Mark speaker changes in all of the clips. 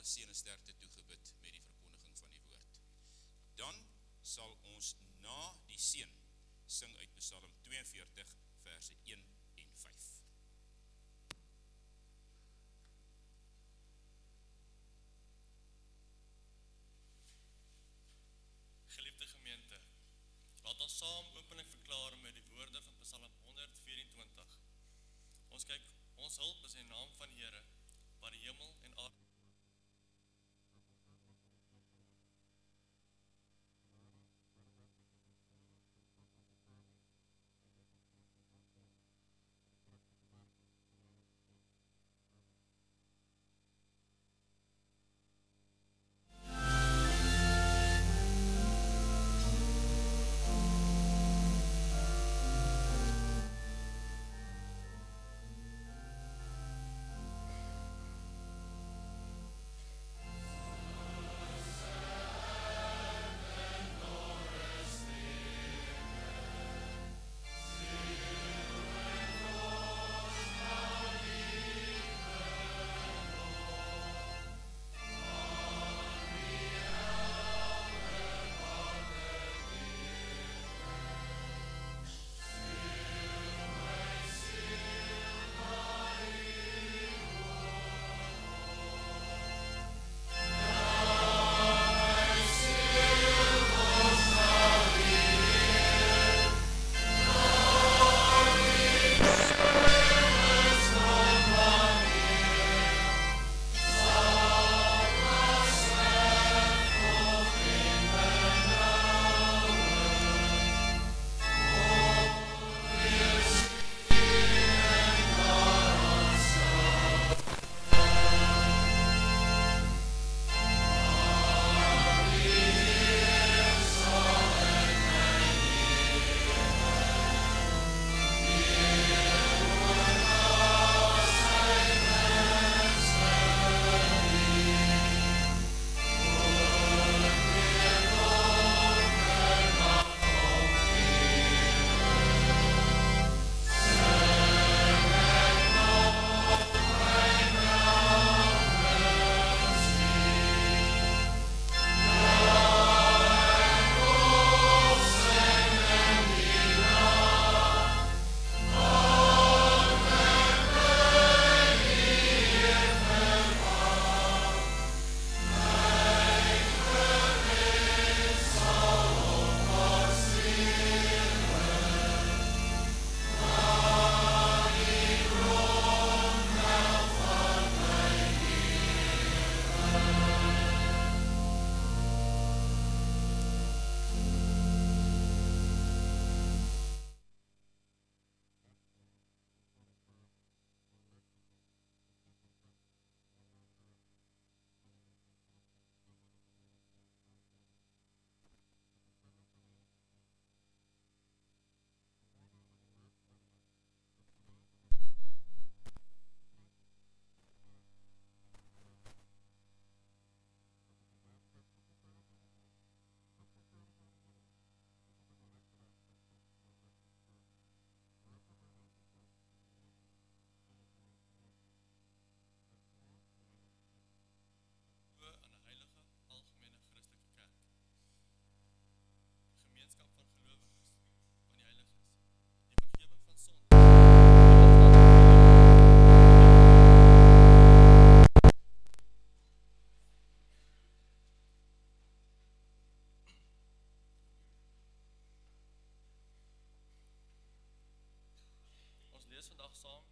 Speaker 1: seën en sterkte toegebid met die verkondiging van die woord. Dan sal ons na die seën sing uit Psalm 42 verse 1 en 5.
Speaker 2: Geliefde gemeente, laat ons saam openlik verklaar met die woorde van Psalm 124. Ons kyk, ons hulp is in die naam van die Here, wat die hemel en aarde lees vandag saam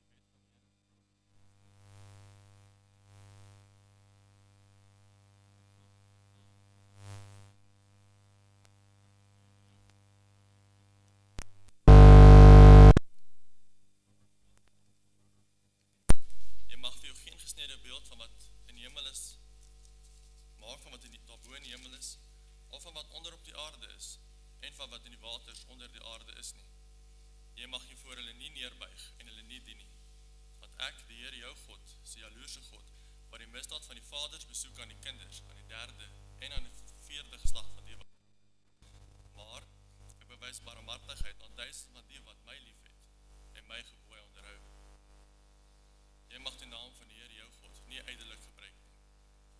Speaker 2: Jy mag vir jou geen gesnede beeld van wat in die hemel is maak van wat daarbo in die hemel is of van wat onder op die aarde is en van wat in die waters onder die aarde is nie. Jy mag jy voor hulle nie neerbuig en hulle nie dien nie. Want ek, die Here jou God, is die jaloerse God, wat die misdaad van die vaders besoek aan die kinders, aan die derde en aan die vierde geslag van die wat. Maar ek bewys barmhartigheid aan duisend van die wat my lief het en my gebooie onderhou. Jy mag die naam van die Here jou God nie ydelik gebruik nie.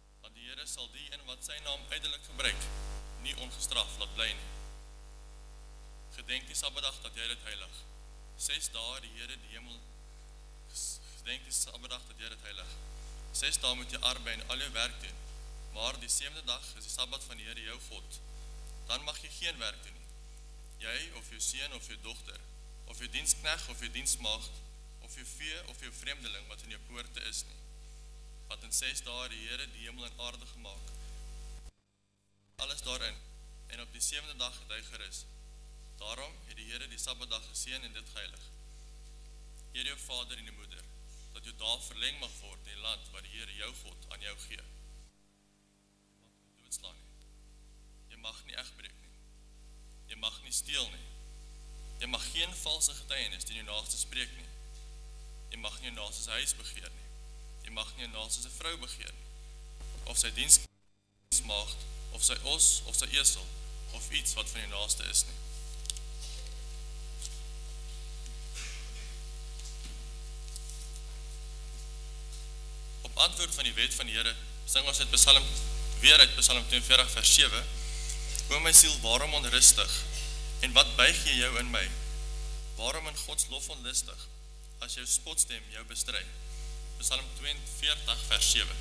Speaker 2: sal die een wat sy naam ydelik gebruik, nie ongestraf laat bly nie. Gedenk die Sabbatdag dat jy dit heilig. 6 dae die Here die hemel, gedenk die Sabbatdag dat jy dit heilig. 6 dae moet jy arbei en al jou werk doen, maar die 7de dag is die Sabbat van die Here jou God. Dan mag jy geen werk doen nie. Jy of jou seun of jou dogter, of jou diensknegt of jou dienstmaagd, of jou vee of jou vreemdeling wat in jou poorte is nie. Want in 6 dae die Here die hemel en aarde gemaak, alles daarin, en op die 7de dag het hy gerus. Daarom het die Here die Sabbatdag geseën en dit geheilig. Eer jou vader en die moeder, dat jou dae verleng mag word in die land wat die Here jou God aan jou gee. Jy mag nie doodslaan nie. Jy mag nie egbreek nie. Jy mag nie steel nie. Jy mag geen valse getuienis teen jou naaste spreek nie. Jy mag nie jou naaste se huis begeer nie. Jy mag nie jou naaste se vrou begeer nie. Of sy dienstmaagd, of sy os, of sy esel, of iets wat van jou naaste is nie. Op antwoord van die wet van die Here, sing ons uit Psalm 42 vers 7, O my siel, waarom onrustig, en wat buig jy jou in my? Waarom in Gods lof onlustig, as jou spotstem jou bestry? Psalm 42 vers 7.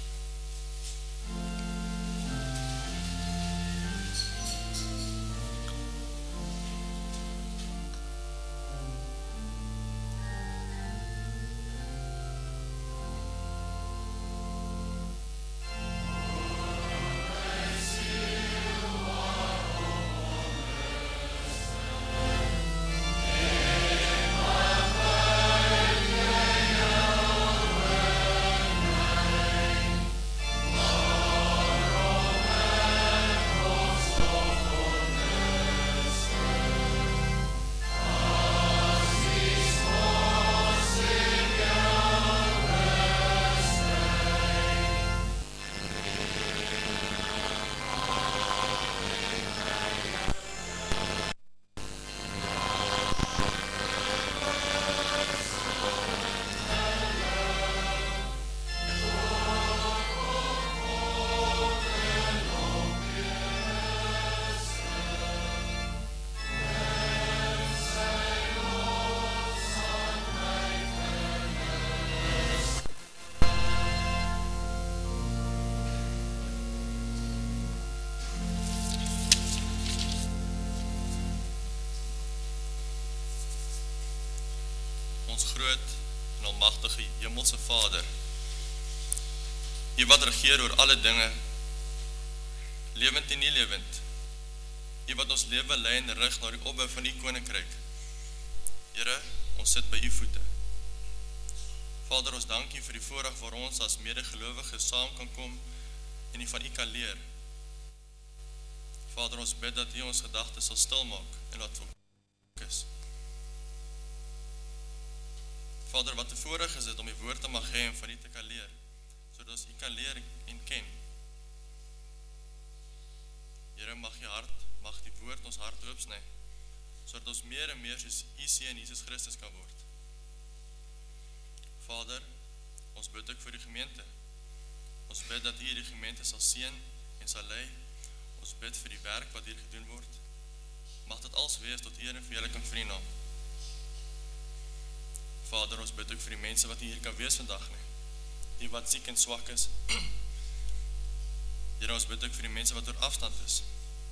Speaker 2: Groot en almagtige hemelse Vader, U wat regeer oor alle dinge, lewend en nie lewend, U wat ons lewe lei en rig na die opbou van U koninkryk. Here, ons sit by U voete. Vader, ons dank U vir die voorreg waar ons as medegelowiges saam kan kom en U van U kan leer. Vader, ons bid dat U ons gedagtes sal stilmaak en laat fokus. Vader, wat 'n voorreg is dit om die woord te mag hê en van U te kan leer, sodat ons U kan leer en ken. Here, mag U hart, mag die woord ons hart oopsny, sodat ons meer en meer soos U seun Jesus Christus kan word. Vader, ons bid ook vir die gemeente. Ons bid dat U die gemeente sal seën en sal lei. Ons bid vir die werk wat hier gedoen word. Mag dit alles wees tot eer en verheerliking vir U naam. Vader, ons bid ook vir die mense wat nie hier kan wees vandag nie, die wat siek en swak is. Here, ons bid ook vir die mense wat oor afstand is.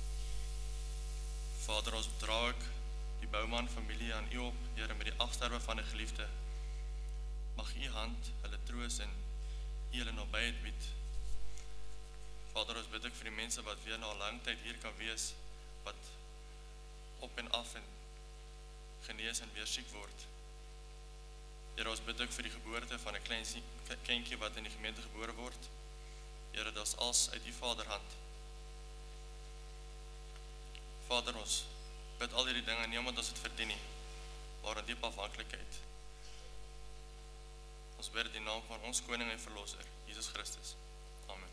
Speaker 2: Vader, ons dra ook die Bouman familie aan U op, Here, met die afsterwe van 'n geliefde. Mag U hand hulle troos en U hulle nabyheid bied. Vader, ons bid ook vir die mense wat weer na 'n lang tyd hier kan wees, wat op en af en genees en weer siek word. Here, ons bid ook vir die geboorte van 'n klein kindjie wat in die gemeente gebore word. Here, dit is als uit U Vaderhand. Vader, ons bid al hierdie dinge nie omdat ons dit verdien nie, maar in diep afhanklikheid. Ons bid in die naam van ons koning en verlosser, Jesus Christus. Amen.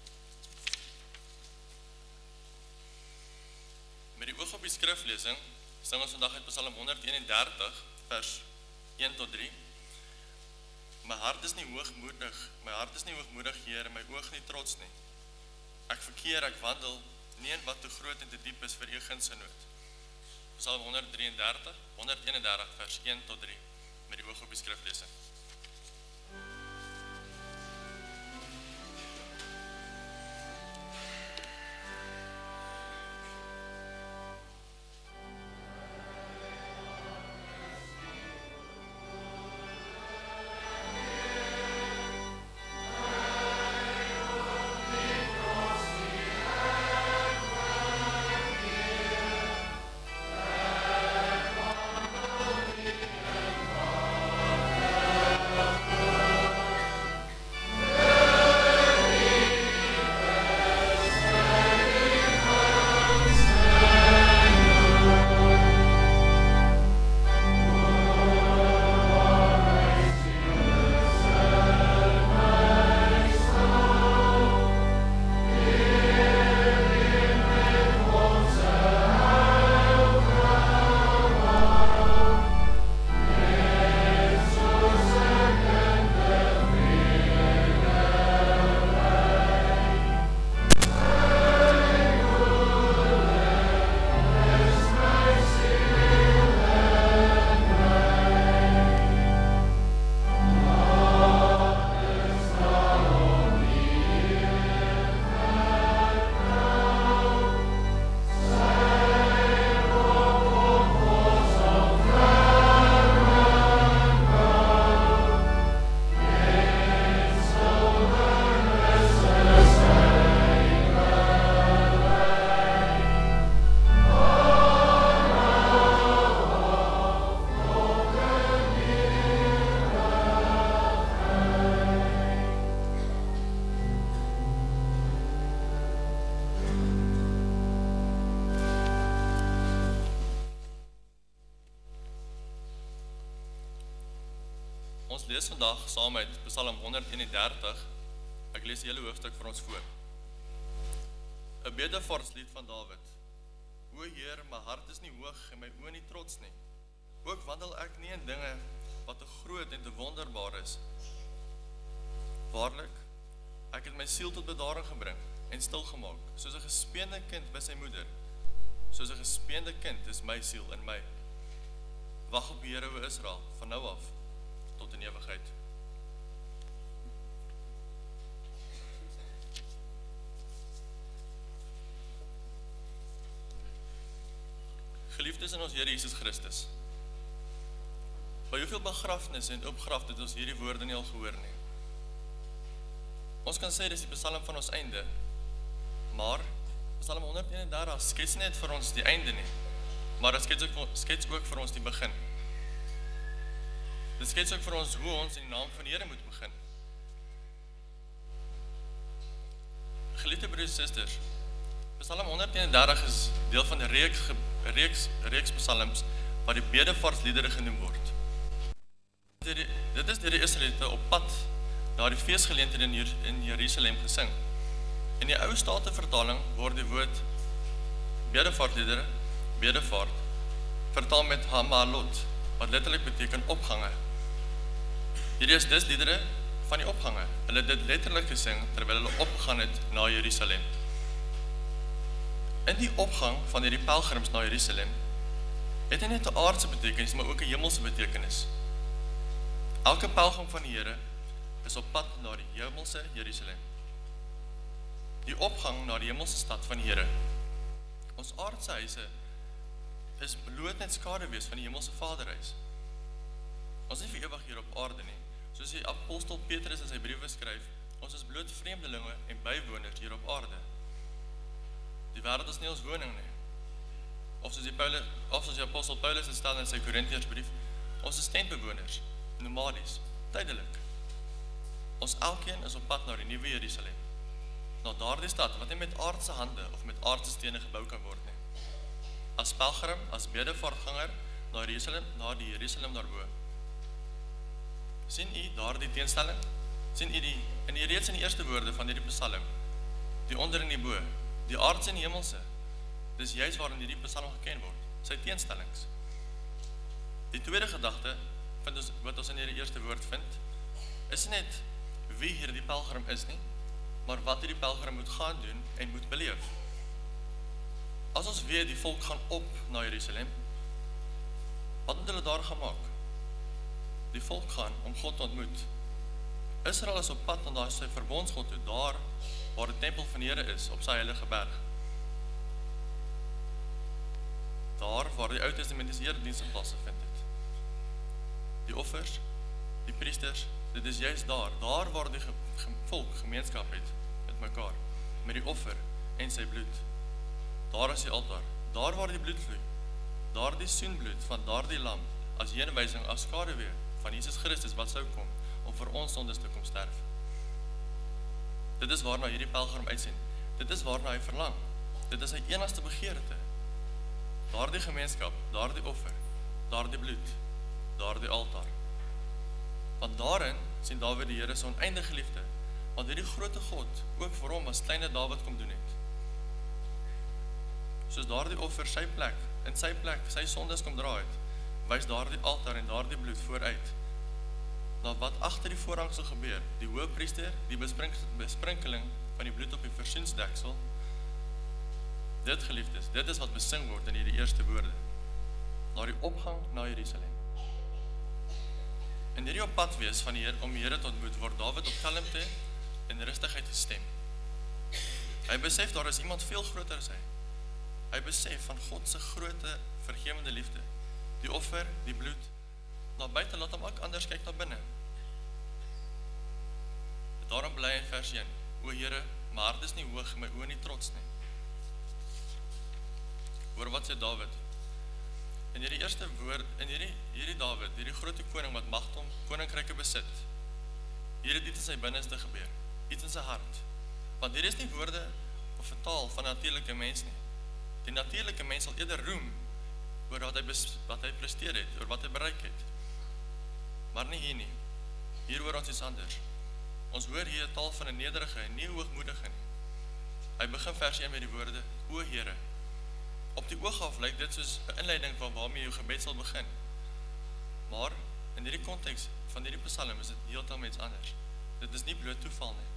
Speaker 2: Met die oog op die skriflesing Sing ons vandag uit Psalm 131 vers 1 tot 3. My hart is nie hoogmoedig, Heer, en my oog nie trots nie. Ek verkeer, ek wandel, nie in wat te groot en te diep is vir u gunstgenoot. Psalm 131 vers 1 tot 3, met die oog op die skriflesing. Ons lees vandag saam uit Psalm 131. Ek lees die hele hoofstuk vir ons voor. 'n Bedevaartslied van Dawid. O Heer, my hart is nie hoog en my oë nie trots nie. Ook wandel ek nie in dinge wat te groot en te wonderbaar is. Waarlik, ek het my siel tot bedaring gebring en stil gemaak, soos 'n gespeende kind by sy moeder. Soos 'n gespeende kind is my siel in my. Wag op die Here, o Israel, van nou af tot in ewigheid. Geliefdes in ons Here Jesus Christus, by hoeveel begrafnisse en opgraf het ons hierdie woorde nie al gehoor nie? Ons kan sê dis die Psalm van ons einde, maar Psalm 131 skets nie net vir ons die einde nie, maar dit skets ook vir ons die begin. Dit skets ook vir ons hoe ons in die naam van die Here moet begin. Geliefde broers en susters, Psalm 131 is deel van 'n reeks psalms wat die bedevaartsliedere genoem word. Dit is deur die Israeliete op pad na die feesgeleenthede in Jerusalem gesing. In die Ou Statenvertaling word die woord bedevaartliedere, bedevaart, vertaal met hamalot, wat letterlik beteken opgange. Hierdie is dus liedere van die opgange. Hulle het dit letterlik gesing terwyl hulle opgegaan het na Jerusalem. In die opgang van hierdie pelgrims na Jerusalem het nie net 'n aardse betekenis, maar ook 'n hemelse betekenis. Elke pelgrim van die Here is op pad na die hemelse Jerusalem. Die opgang na die hemelse stad van die Here. Ons aardse huise is bloot net skaduwees van die hemelse Vaderhuis. Ons is nie vir ewig hier op aarde nie. Soos die apostel Petrus in sy briewe skryf, ons is bloot vreemdelinge en bywoners hier op aarde. Die wêreld is nie ons woning nie. Of soos die apostel Paulus het stel in sy Korintiërsbrief, ons is tentbewoners, nomadies, tydelik. Ons elkeen is op pad na die nuwe Jerusalem, na daardie stad wat nie met aardse hande of met aardse stene gebou kan word nie. As pelgrim, as bedevaartganger na die Jerusalem daarbo. Sien u daardie teenstelling? Sien u reeds in die eerste woorde van hierdie Psalm, die onder en die bo, die aardse en die hemelse. Dis juist waarin hierdie Psalm geken word. sy teenstellings. Die tweede gedagte, wat ons in hierdie eerste woord vind, is nie net wie hierdie pelgrim is nie, maar wat hierdie pelgrim moet gaan doen en moet beleef. As ons weet die volk gaan op na Jerusalem, wat moet hulle daar gaan maak? Die volk gaan om God te ontmoet. Israel is op pad na sy verbondsgod toe, daar waar die tempel van die Here is, op sy heilige berg. Daar waar die Ou Testamentiese eredienste plaasgevind het. Die offers, die priesters, dit is juist daar waar die volk gemeenskap het met mekaar, met die offer en sy bloed. Daar is die altaar, daar waar die bloed vloei, daar die soenbloed van daardie lam, as heenwysing, as skaduwee van Jesus Christus wat sou kom, om vir ons sondes te kom sterf. Dit is waarna hierdie pelgrim uitsien, dit is waarna hy verlang, dit is sy enigste begeerte. Daardie gemeenskap, daardie offer, daardie bloed, daardie altaar. Want daarin sien Dawid die Here se oneindige liefde, want hierdie grote God ook vir hom as kleine Dawid kom doen het. Soos daardie offer sy plek, in sy plek, sy sondes kom dra het, wys daardie altaar en daardie bloed vooruit, na wat agter die voorhang sal gebeur, die hoëpriester, die besprinkeling van die bloed op die versoensdeksel. Dit geliefdes, dit is wat besing word in hierdie eerste woorde, na die opgang na Jerusalem. En hierdie op pad wees van die Here, om die Here te ontmoet, word Dawid op kalmte en rustigheid gestem. Hy besef daar is iemand veel groter as hy. Hy besef van God se groote vergewende liefde, die offer, die bloed, na buite laat hom ook anders kyk na binne. Daarom bly in vers 1, o Here, my hart is nie hoog, my oë nie trots nie. Hoor wat sê Dawid? In hierdie eerste woord, in hierdie Dawid, hierdie grote koning wat mag om koninkryke besit, hier het iets in sy binneste gebeur, iets in sy hart. Want hier is nie woorde of 'n taal van 'n natuurlike mens nie. Die natuurlike mens sal eerder roem oor wat hy presteer het, oor wat hy bereik het. Maar nie hier nie. Hier hoor ons iets anders. Ons hoor hier 'n taal van 'n nederige en nie hoogmoedige nie. Hy begin vers 1 met die woorde, o Here. Op die oog af lyk dit soos 'n inleiding van waarmee jou gebed sal begin. Maar in hierdie konteks van hierdie psalm is dit heeltemal iets anders. Dit is nie bloot toeval nie.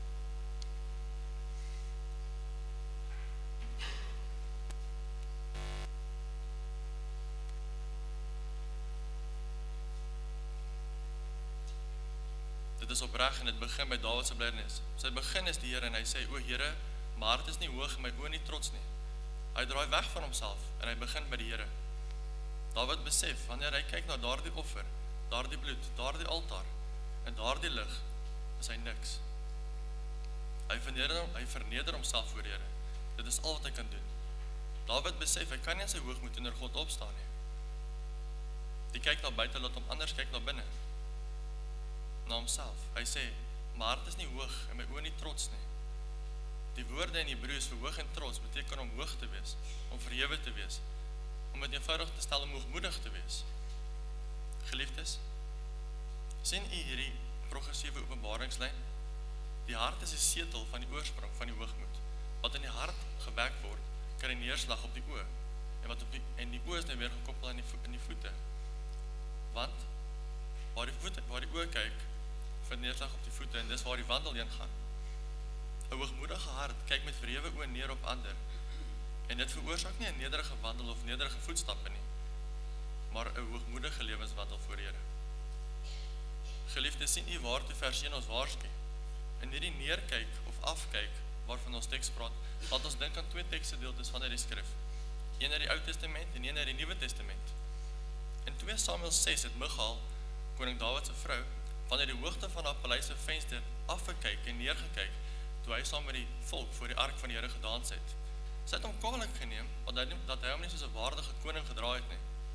Speaker 2: Dit is opreg en dit begin by Dawid se blydenis. Sy begin is die Here en hy sê, o Here, my hart is nie hoog en my oë nie trots nie. Hy draai weg van homself en hy begin by die Here. Dawid besef, wanneer hy kyk na daardie offer, daardie bloed, daardie altaar en daardie lig, is hy niks. Hy verneder homself voor die Here. Dit is al wat hy kan doen. Dawid besef, hy kan nie in sy hoogmoed teenoor God opstaan nie. Die kyk na buite, laat hom anders kyk na binne. Na homself. Hy sê, my hart is nie hoog en my oë nie trots nie. Die woorde in Hebreëus vir hoog en trots beteken om hoog te wees, om verhewe te wees, om dit eenvoudig te stel om hoogmoedig te wees. Geliefdes, sien u hierdie progressiewe openbaringslyn? Die hart is die setel van die oorsprong van die hoogmoed. Wat in die hart gewek word, kry neerslag op die oë. En die oë is nou weer gekoppel aan die voete. Want waar die oë kyk, vind neerslag op die voete en dis waar die wandel heen gaan. 'n Hoogmoedige hart kyk met verhewe oë neer op ander. En dit veroorsaak nie 'n nederige wandel of nederige voetstappe nie, maar 'n hoogmoedige lewenswandel voor die Here. Geliefdes, sien u waartoe vers 1 ons waarsku? In hierdie neerkyk of afkyk waarvan ons teks praat, laat ons dink aan twee teksgedeeltes van hierdie skrif. Een uit die Ou Testament en een uit die Nuwe Testament. In 2 Samuel 6 het Michal, koning Dawid se vrou, vanuit die hoogte van haar paleis se venster afgekyk en neergekyk, toe hy saam met die volk voor die ark van die Here gedans het. Sy het hom kwaadlik geneem, dat hy hom nie soos 'n waardige koning gedra het nie,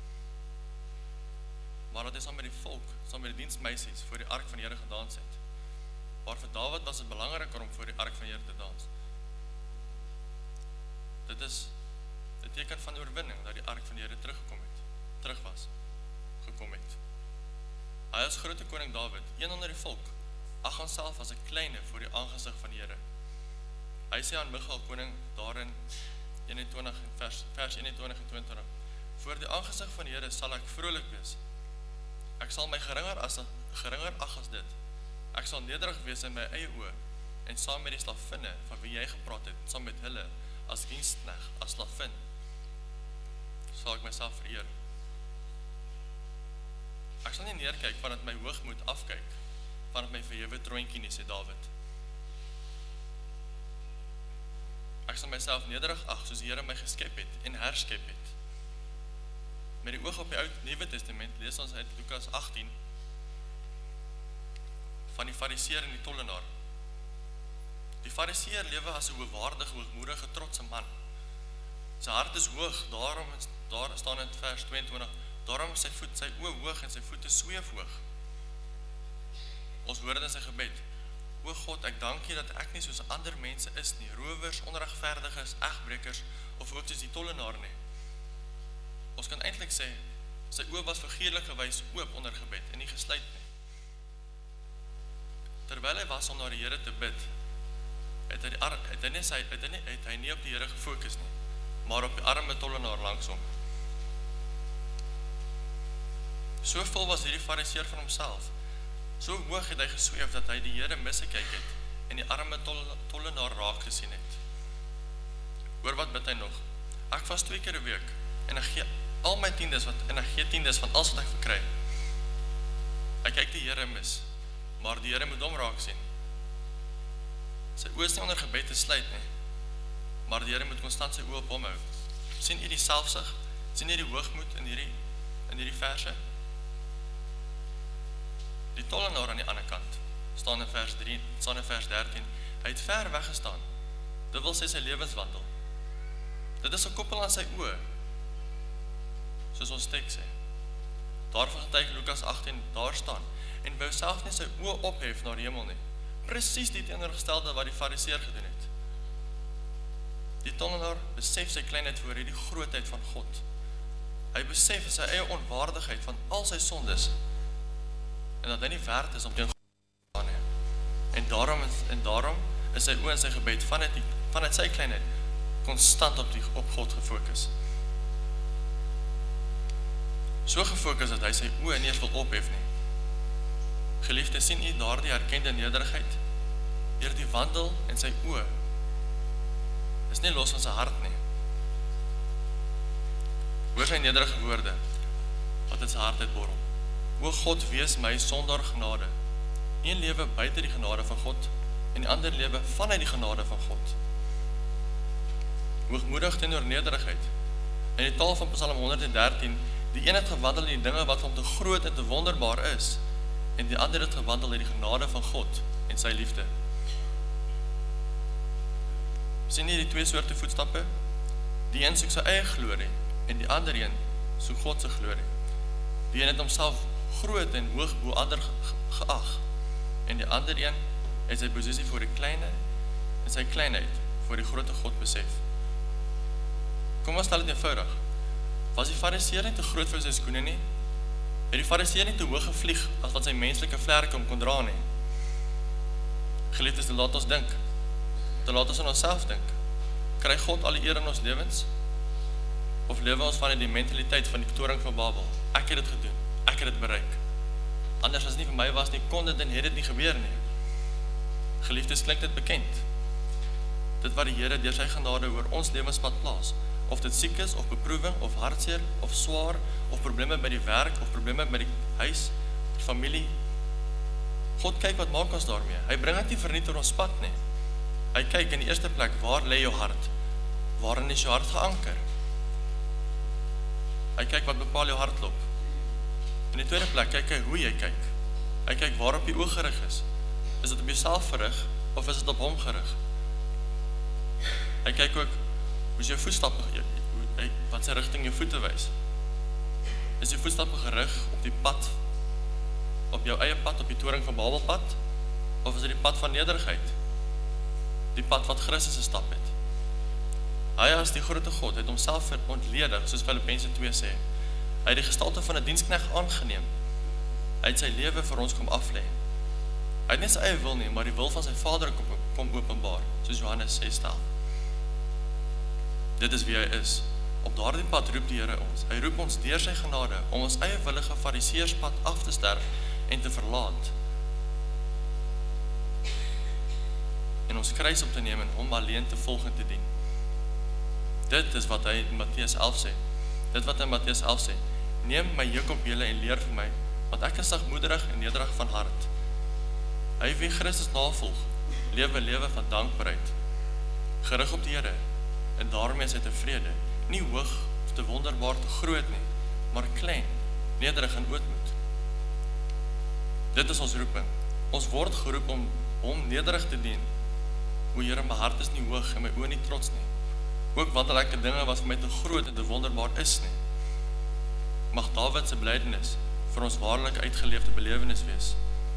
Speaker 2: maar dat hy saam met die volk, saam met die diensmeisies voor die ark van die Here gedans het. Maar vir Dawid was dit belangriker om voor die ark van die Here te dans. Dit is 'n teken van oorwinning, dat die ark van die Here gekom het. Hy as grote koning Dawid, een onder die volk, ag homself as 'n kleine voor die aangesig van die Here. Hy sê aan Michal koning daarin 21 vers 21 en 22, Voor die aangesig van die Here sal ek vrolik wees. Ek sal my geringer ag as dit. Ek sal nederig wees in my eie oë en saam met die slavinne van wie jy gepraat het, saam met hulle as diensknegt, as slavin, sal ek myself vereer. Ek sal nie neerkyk vandat my hoogmoed afkyk, vandat my verhewe troontjie nie, sê Dawid. Ek sal myself nederig ag, soos die Here my geskep het en herskep het. Met die oog op die Nuwe Testament lees ons uit Lukas 18 van die fariseer en die tollenaar. Die fariseer lewe as 'n hoogwaardige, hoogmoedige, trotse man. Sy hart is hoog, daar staan in vers 22, daarom is sy oë hoog en sy voete sweef hoog. Ons hoor dit in sy gebed. O God, ek dank U dat ek nie soos ander mense is nie, rowers, onregverdiges, egbrekers of ook soos die tollenaar nie. Ons kan eintlik sê, sy oë was figuurlik gewys oop onder gebed en nie gesluit nie. Terwyl hy was om na die Here te bid, het hy nie op die Here gefokus nie, maar op die arme tollenaar langs hom. So vol was hierdie fariseer van homself, so hoog het hy gesweef dat hy die Here misgekyk het en die arme tollenaar raak gesien het. Hoor wat bid hy nog? Ek vas 2 keer 'n week en ek gee al my tiendes van alles wat ek verkry. Hy kyk die Here mis, maar die Here moet hom raak sien. Sy oë is nie onder gebed te sluit nie, maar die Here moet konstant sy oë op hom hou. Sien u die selfsug? Sien u die hoogmoed in hierdie verse? Die tollenaar aan die ander kant staan in vers 13. Hy het ver weggestaan. Dit wil sê sy lewenswandel. Dit is gekoppel aan sy oë, soos ons teks sê. Daarvan getuig Lukas 18, daar staan, en wou self nie sy oë ophef na die hemel nie. Presies die teenoorgestelde wat die fariseer gedoen het. Die tollenaar besef sy kleinheid voor hierdie grootheid van God. Hy besef sy eie onwaardigheid van al sy sondes, en dat hy nie werd is om teen God te staan nie. En daarom is sy oë in sy gebed vanuit sy kleinheid konstant op God gefokus. So gefokus dat hy sy oë nie eens wil ophef nie. Geliefde, sien u daardie erkende nederigheid? Deur die wandel en sy oë is nie los van sy hart nie. Hoor sy nederige woorde wat in sy hart uitborrel. O God, wees my sonder genade. Een lewe buite die genade van God en die ander lewe vanuit die genade van God. Hoogmoedig teenoor nederigheid. In die taal van Psalm 113, die een het gewandel in die dinge wat hom te groot en te wonderbaar is, en die ander het gewandel in die genade van God en sy liefde. Sien jy die 2 soorte voetstappe? Die een soek sy eie glorie, en die ander een soek God se glorie. Die een het homself groot en hoog bo ander geag, en die ander een het sy posisie voor die kleine en sy kleinheid voor die grote God besef. Kom ons stel dit eenvoudig. Was die fariseer nie te groot vir sy skoene nie? Het die fariseer nie te hoog gevlieg as wat sy menslike vlerke om kon dra nie? Geliefdes, laat ons dink. Laat ons aan onsself dink. Kry God al die eer in ons lewens? Of lewe ons vanuit die mentaliteit van die toring van Babel? Ek het dit gedoen, ek het dit bereik. Anders as dit nie vir my was nie, kon dit en het dit nie gebeur nie. Geliefdes, klink dit bekend? Dit wat die Here deur sy genade oor ons lewenspad plaas, of dit siek is, of beproewing, of hartseer, of swaar, of probleme by die werk, of probleme by die huis, die familie. God kyk wat maak ons daarmee. Hy bring dit nie verniet oor ons pad nie. Hy kyk in die eerste plek, waar lê jou hart? Waarin is jou hart geanker? Hy kyk wat bepaal jou hartklop. In die tweede plek kyk hy hoe jy kyk. Hy kyk waarop jy oog gerig is. Is dit op jouself gerig, of is dit op hom gerig? Hy kyk ook, hoe is jou voetstappe, wat sy rigting jou voete wys? Is die voetstappe gerig op die pad, op jou eie pad, op die toring van Babel pad, of is dit die pad van nederigheid? Die pad wat Christus gestap het. Hy as die grote God het homself ontledig, soos Filippense 2 sê. Hy het die gestalte van 'n diensknegt aangeneem. Hy het sy lewe vir ons kom aflê. Hy het nie sy eie wil nie, maar die wil van sy Vader kom openbaar, soos Johannes 6 stel. Dit is wie hy is. op daardie pad roep die Here ons. Hy roep ons deur sy genade om ons eie willige fariseërspad af te sterf en te verlaat. En ons kruis op te neem en hom alleen te volg en te dien. Dit is wat hy in Matteus 11 sê. Dit wat in Matteus 11 sê. Neem my juk op julle en leer vir my, want ek is sagmoedig en nederig van hart. Hy wie Christus navolg, lewe 'n lewe van dankbaarheid, gerig op die Here, en daarmee is hy tevrede, nie hoog of te wonderbaar te groot nie, maar klein, nederig en ootmoed. Dit is ons roeping. Ons word geroep om hom nederig te dien. O Here, my hart is nie hoog en my oë nie trots nie. Ook wandel ek in dinge wat vir my te groot en te wonderbaar is nie. Mag Dawid se belydenis vir ons waarlik uitgeleefde belewenis wees.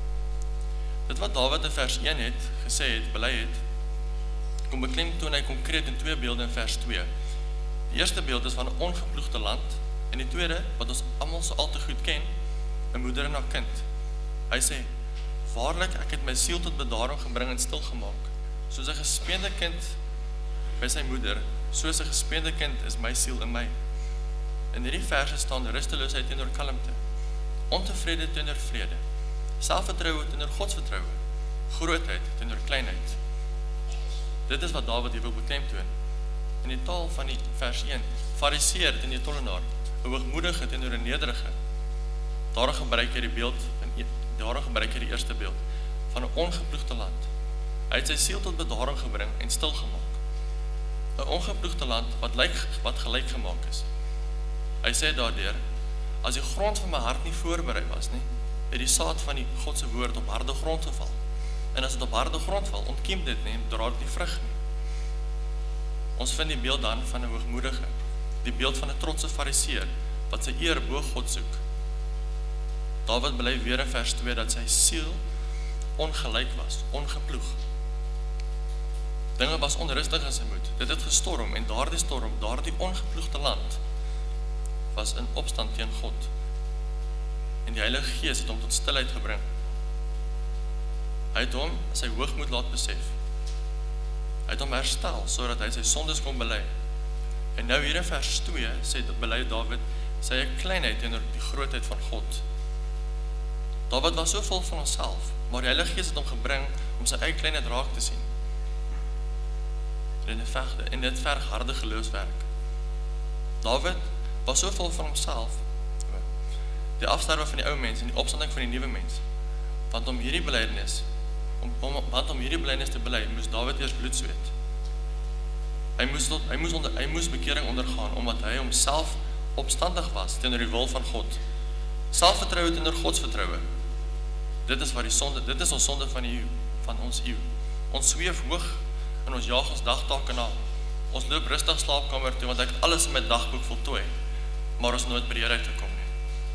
Speaker 2: Dit wat Dawid in vers 1 het gesê het, bely het, kom beklemtoon hy konkreet in 2 beelde in vers 2. Die eerste beeld is van 'n ongeploegde land, en die tweede, wat ons almal so al te goed ken, 'n moeder en haar kind. Hy sê, waarlik, ek het my siel tot bedaring gebring en stil gemaak, soos 'n gespeende kind by sy moeder, soos 'n gespeende kind is my siel in my. In hierdie verse staan rusteloosheid teenoor kalmte, ontevrede teenoor vrede, selfvertroue teenoor godsvertroue, grootheid teenoor kleinheid. Dit is wat Dawid hier wil beklemtoon. In die taal van die vers 1, fariseer teenoor die tollenaar, 'n hoogmoedige teenoor 'n nederige. Daarom gebruik hy die eerste beeld van 'n ongeploegde land. Hy het sy siel tot bedaring gebring en stil gemaak. 'n ongeploegde land wat gelyk gemaak is. Hy sê daardeur, as die grond van my hart nie voorberei was nie, het die saad van die God se woord op harde grond geval. En as dit op harde grond val, ontkiem dit nie, dra dit nie vrug nie. Ons vind die beeld dan van 'n hoogmoedige, die beeld van 'n trotse fariseer, wat sy eer bo God soek. Dawid bely weer in vers 2 dat sy siel ongelyk was, ongeploeg. Dinge was onrustig in sy moed. Dit het gestorm en daardie storm, daardie ongeploegde land, was in opstand teen God. En die Heilige Gees het hom tot stilheid gebring. Hy het hom sy hoogmoed laat besef. Hy het hom herstel, sodat hy sy sondes kon bely. En nou hier in vers 2, bely Dawid, sy eie kleinheid teenoor die grootheid van God. Dawid was so vol van homself, maar die Heilige Gees het hom gebring om sy eie kleinheid raak te sien. En dit verg harde geloofswerk. Dawid was so vol van homself, die afsterwe van die ou mens en die opstanding van die nuwe mens. Want om hierdie belydenis te bely, moes Dawid eers bloed sweet. Hy moes bekering ondergaan, omdat hy homself opstandig was teenoor die wil van God. Selfvertroue teenoor godsvertroue. Dit is ons sonde van ons eeu. Ons sweef hoog en ons jaag ons dagtake na. Ons loop rustig slaapkamer toe, want ek het alles in my dagboek voltooi, maar ons nooit by die Here uitgekom nie.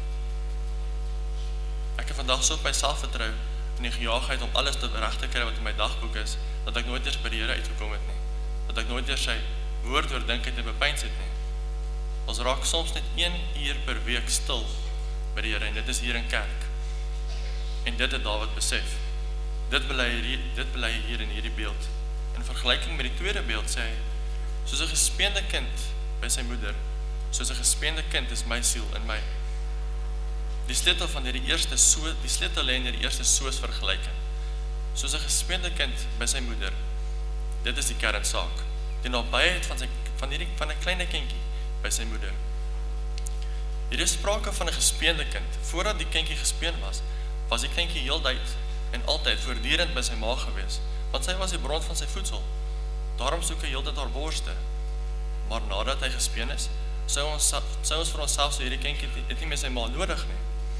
Speaker 2: Ek het vandag so op myself vertrou in die gejaagheid om alles reg te kry wat in my dagboek is, dat ek nooit eers by die Here uitgekom het nie. Dat ek nooit eers sy woord oordink het en bepeins het nie. Ons raak soms net 1 uur per week stil by die Here, en dit is hier in kerk. En dit het Dawid besef. Dit bely hy hier in hierdie beeld. In vergelyking met die tweede beeld sê hy, soos 'n gespeende kind by sy moeder, soos 'n gespeende kind is my siel in my. Die sleutel lê in hierdie eerste soos vergelyking. Soos 'n gespeende kind by sy moeder. Dit is die kernsaak. Die nabyheid van 'n klein kindjie by sy moeder. Hier is sprake van 'n gespeende kind. Voordat die kindjie gespeen was die kindjie heeltyd en altyd voortdurend by sy ma gewees, want sy was die bron van sy voedsel. Daarom soek hy heeltyd haar borste. Maar nadat hy gespeen is, sou ons vir onsself sê, hierdie kindjie het nie meer sy ma nodig nie.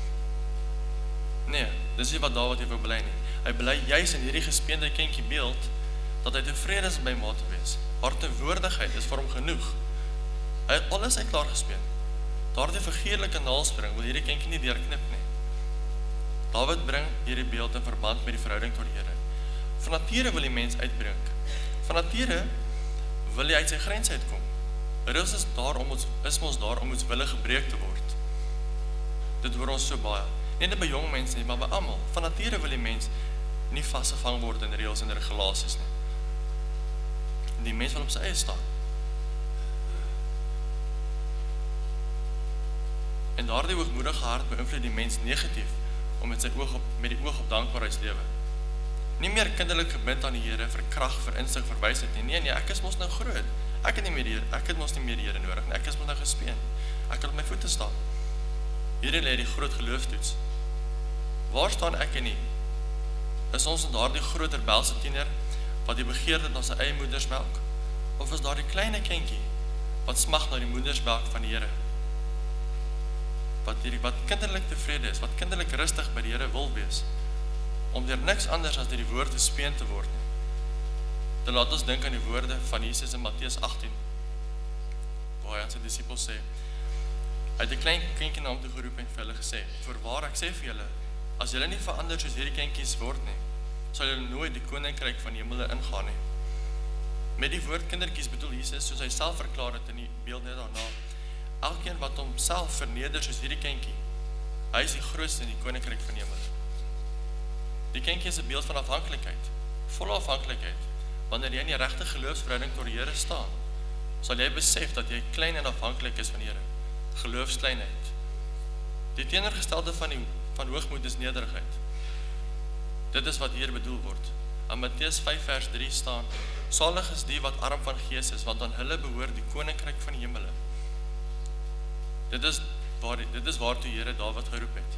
Speaker 2: Nee, dis nie wat Dawid hier wil bely nie. Hy bely juis in hierdie gespeende kindjie beeld, dat hy tevrede is by ma te wees. Haar teenwoordigheid is vir hom genoeg. Hy het alles uit klaar gespeen. Daardie vergeerlike naalspring wil hierdie kindjie nie deurknip nie. Dawid bring hierdie beeld in verband met die verhouding tot die Here. Van nature wil die mens uitbrink. Van nature wil hy uit sy grens uitkom. Rus is ons daar om ons wille gebreek te word. Dit hoor ons so baie. Nie net by jong mense nie, maar by almal. Van nature wil die mens nie vasgevang word in reëls en regulasies nie. Die mens wil op sy eie staan. En daardie hoogmoedige hart beïnvloed die mens negatief om met die oog op dankbaarheidslewe. Nie meer kinderlik gebind aan die Here vir krag, vir insig, vir wysheid nie. Nee, ek is mos nou groot. Ek het mos nie meer die Here nodig nie. Ek is mos nou gespeen. Ek kan op my voete staan. Hierdie lê die groot geloofstoets. Waar staan ek en nie? Is ons in daardie groot rebelse tiener wat die begeerte na sy eie moedersmelk? Of is daardie kleine kindjie wat smag na die moedersmelk van die Here? Wat kinderlik tevrede is, wat kinderlik rustig by die Here wil wees, om deur niks anders as deur die woord gespeen te word nie. Dan laat ons dink aan die woorde van Jesus in Matteus 18, waar hy aan sy disippels sê, hy het 'n klein kindjie na hom toe geroep en vir hulle gesê, voorwaar ek sê vir julle, as julle nie verander soos hierdie kindjies word nie, sal julle nooit die koninkryk van die hemele ingaan nie. Met die woord kindertjies bedoel Jesus, soos hy self verklaar het in die beeld net daarna, elkeen wat homself verneder soos hierdie kindjie, hy is die grootste in die koninkryk van die hemele. Die kindjie is 'n beeld van afhanklikheid, volle afhanklikheid. Wanneer jy in die regte geloofsverhouding tot die Here staan, sal jy besef dat jy klein en afhanklik is van die Here. Geloofskleinheid. Die teenoorgestelde van hoogmoed is nederigheid. Dit is wat hier bedoel word. In Matteus 5 vers 3 staan, salig is die wat arm van gees is, want aan hulle behoort die koninkryk van die hemele. Dit is waartoe Here Dawid geroep het.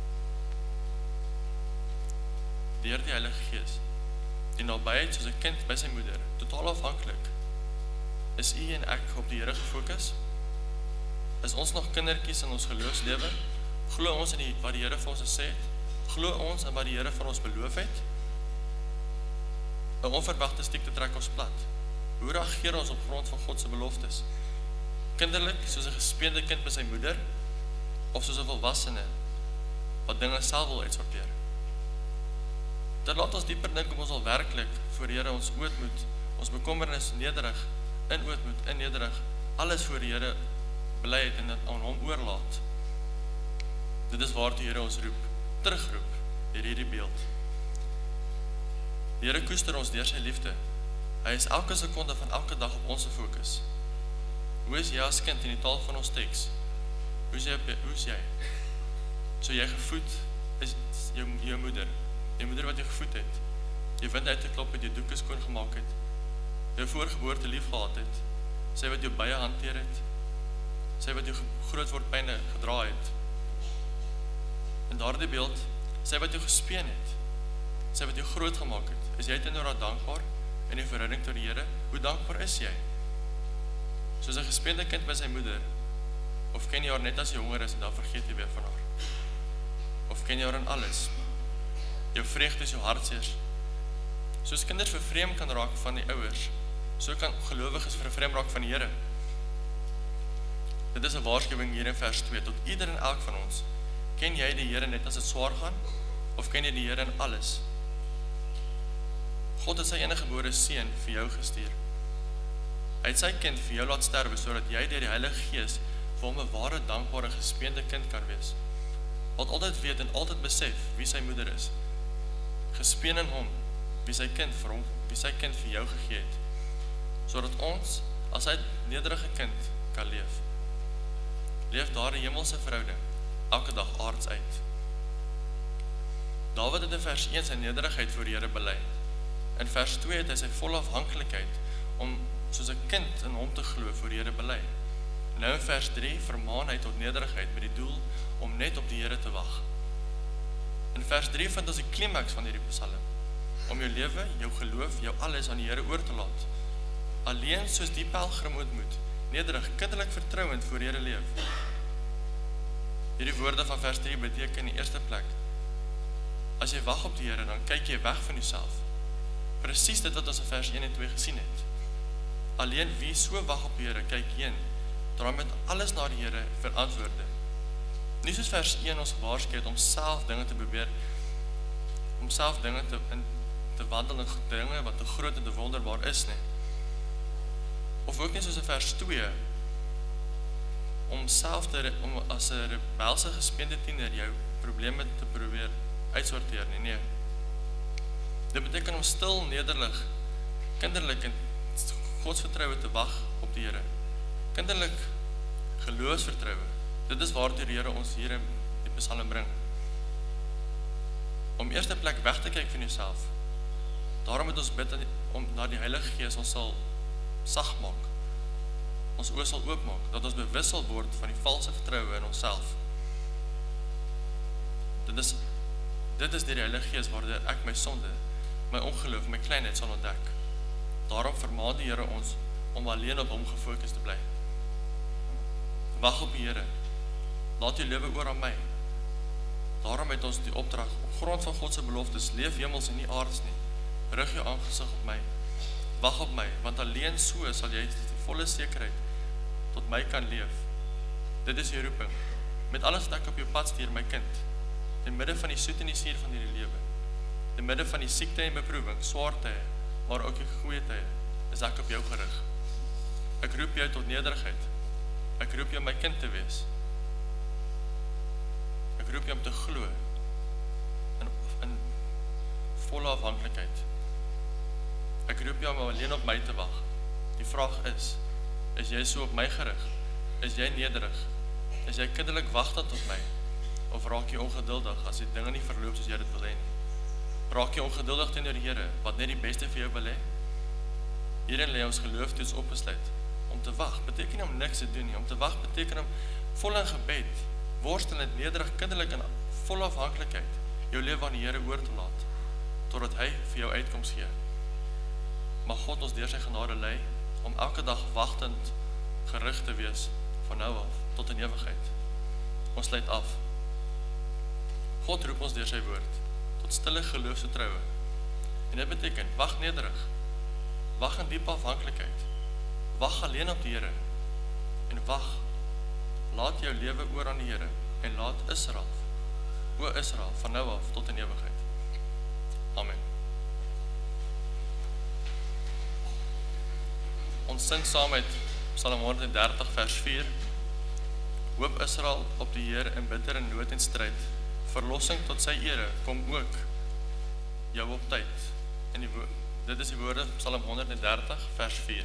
Speaker 2: Deur die Heilige Gees, die nabyheid soos 'n kind by sy moeder, totaal afhanklik. Is u en ek op die Here gefokus? Is ons nog kindertjies in ons geloofslewe? Glo ons in wat die Here vir ons gesê het? Glo ons in wat die Here van ons beloof het? 'n Onverwagte stiekte trek ons plat. Hoe reageer ons op grond van God se beloftes? Kinderlik soos 'n gespeende kind by sy moeder, of soos 'n volwassene wat dinge self wil uitsorteer? Dit laat ons dieper dink om ons al werklik voor die Here ons ootmoed, ons bekommernis nederig, in ootmoed, in nederig, alles voor die Here bely het en dit aan hom oorlaat. Dit is waar die Here ons roep, terugroep, deur hierdie beeld. Die Here koester ons deur sy liefde. Hy is elke sekonde van elke dag op ons fokus. Hoe is jy as kind in die taal van ons teks? Hoe is jy? So jy gevoed is jou moeder. Die moeder wat jou gevoed het, jou wind uitgeklop het, jou doeke skoon gemaak het, jou voorgeboorte lief gehad het, sy wat jou baie hanteer het, sy wat jou groot word pyne gedra het. In daardie beeld, sy wat jou gespeen het, sy wat jou groot gemaak het, is jy teenoor haar dankbaar in die verhouding tot die Here? Hoe dankbaar is jy? Soos 'n gespeende kind by sy moeder, of ken jy haar net as jy honger is en dan vergeet jy weer van haar? Of ken jy haar in alles? Jou vreugde is jou hartseers. Soos kinders vervreem kan raak van die ouers, so kan gelowiges vervreem raak van die Here. Dit is 'n waarskuwing hier in vers 2 tot ieder en elk van ons. Ken jy die Here net as dit swaar gaan, of ken jy die Here in alles? God het sy eniggebore seun vir jou gestuur. Hy het sy kind vir jou laat sterwe sodat jy deur die Heilige Gees vir hom 'n ware dankbare gespeende kind kan wees. Wat altyd weet en altyd besef wie sy moeder is. Gespeen in hom, wie sy kind vir jou gegee het, sodat ons as hy nederige kind kan leef. Leef daar 'n hemelse verhouding, elke dag aards uit. Dawid het in vers 1 sy nederigheid voor die Here bely. In vers 2 het hy sy volle afhanklikheid om soos 'n kind in hom te glo voor die Here bely. Nou in vers 3 vermaan hy tot nederigheid met die doel om net op die Here te wag. In vers 3 vind ons die klimaks van hierdie psalm, om jou lewe, jou geloof, jou alles aan die Here oor te laat. Alleen soos die pelgrim moet, nederig, kinderlik vertrouend voor die Here leef. Hierdie woorde van vers 3 beteken in die eerste plek, as jy wag op die Here, dan kyk jy weg van jouself. Presies dit wat ons in vers 1 en 2 gesien het. Alleen wie so wag op die Here, kyk heen, draai met alles na die Here vir antwoorde. Nie soos vers 1 ons gewaarsku het om self dinge te probeer, om self dinge te wandel in dinge wat te groot en te wonderbaar is nie. Of ook nie soos in vers 2, om as 'n rebelse gespeende tiener jou probleme te probeer uitsorteer nie. Nee. Dit beteken om stil, nederig, kinderlik en godsvertroue te wag op die Here. Kinderlik geloofsvertroue Dit is waartoe die Here ons hier in die Psalm bring. Om eerste plek weg te kyk van jouself. Daarom moet ons bid om dat die Heilige Gees ons sal sag maak. Ons oë sal oopmaak, dat ons bewus sal word van die valse vertroue in onsself. Dit is deur die Heilige Gees waardeur ek my sonde, my ongeloof, my kleinheid sal ontdek. Daarom vermaan die Here ons om alleen op hom gefokus te bly. Wag op die Here. Laat jou lewe oor aan my. Daarom het ons die opdrag op grond van God se beloftes, leef hemels en nie aards nie. Rig jou aangesig op my. Wag op my, want alleen so sal jy die volle sekerheid tot my kan leef. Dit is jou roeping. Met alles wat ek op jou pad stuur, my kind. In midde van die soet en die suur van hierdie lewe. In midde van die siekte en beproewing, swaar tye, maar ook die goeie tye, is ek op jou gerig. Ek roep jou tot nederigheid. Ek roep jou my kind te wees. Ek roep jou om te glo in volle afhanklikheid. Ek roep jou om alleen op my te wag. Die vraag is jy so op my gerig? Is jy nederig? Is jy kinderlik wagtend tot my? Of raak jy ongeduldig as die dinge nie verloop soos jy dit wil hê nie? Raak jy ongeduldig teenoor die Here, wat net die beste vir jou wil hê? Hierin lê ons geloof toe ons opgesluit. Om te wag beteken nie om niks te doen nie. Om te wag beteken om vol in gebed, worstelend, nederig, kinderlik en vol afhanklikheid jou lewe aan die Here oor te laat, totdat hy vir jou uitkoms gee. Mag God ons deur sy genade lei om elke dag wagtend gerig te wees van nou af tot in ewigheid. Ons sluit af. God roep ons deur sy woord tot stille geloofsvertroue. En dit beteken wag nederig, wag in diep afhanklikheid, wag alleen op die Here en wag. Laat jou lewe oor aan die Here en laat Israel, o Israel, van nou af tot in ewigheid. Amen. Ons sing saam met Psalm 130 vers 4. Hoop Israel op die Here in bittere nood en stryd. Verlossing tot sy ere kom ook jou op tyd. En dit is die woorde Psalm 130 vers 4.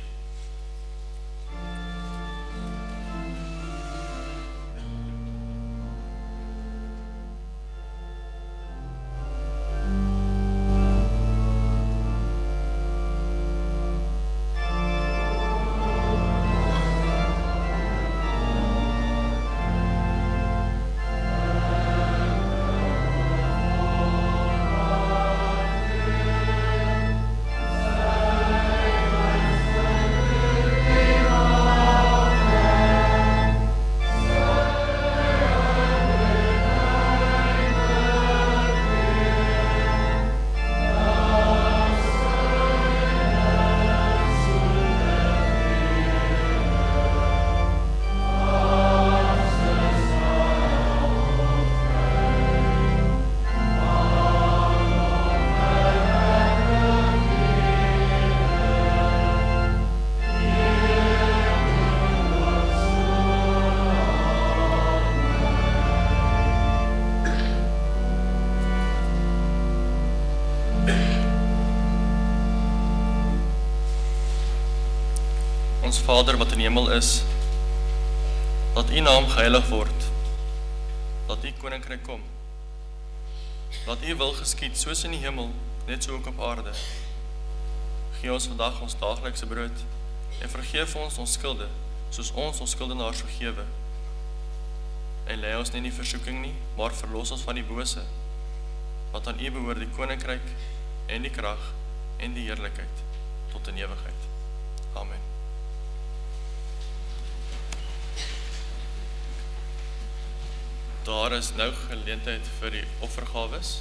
Speaker 2: Ons Vader wat in die hemel is, dat U naam geheilig word, dat U koninkryk kom, dat U wil geskied, soos in die hemel, net so ook op aarde. Gee ons vandag ons daaglikse brood, en vergeef ons ons skulde, soos ons skuldenaars vergewe. En lei ons nie in die versoeking nie, maar verlos ons van die bose, wat aan U behoort die koninkryk, en die krag, en die heerlikheid, tot in ewigheid. Amen. Daar is nou geleentheid vir die offergawes.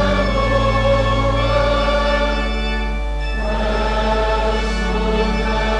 Speaker 3: Amen.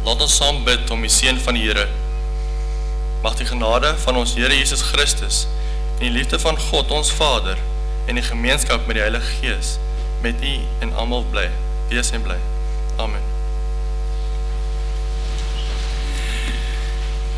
Speaker 2: Laat ons saam bid om die seën van die Here. Mag die genade van ons Here Jesus Christus en die liefde van God ons Vader en die gemeenskap met die Heilige Gees met u en almal bly, wees en bly. Amen.